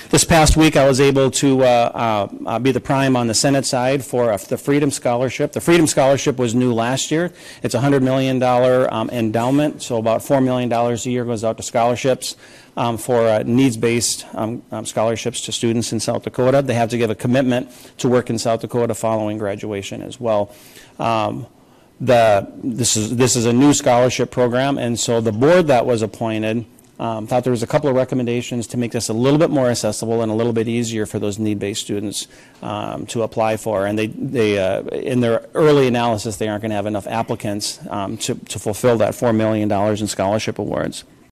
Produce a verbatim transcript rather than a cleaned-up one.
This past week, I was able to uh, uh, be the prime on the Senate side for uh, the Freedom Scholarship. The Freedom Scholarship was new last year. It's a one hundred million dollars um, endowment, so about four million dollars a year goes out to scholarships um, for uh, needs-based um, um, scholarships to students in South Dakota. They have to give a commitment to work in South Dakota following graduation as well. Um, the, this is, this is a new scholarship program, and so the board that was appointed Um, thought there was a couple of recommendations to make this a little bit more accessible and a little bit easier for those need-based students um, to apply for. And they, they uh, in their early analysis, they aren't going to have enough applicants um, to, to fulfill that four million dollars in scholarship awards.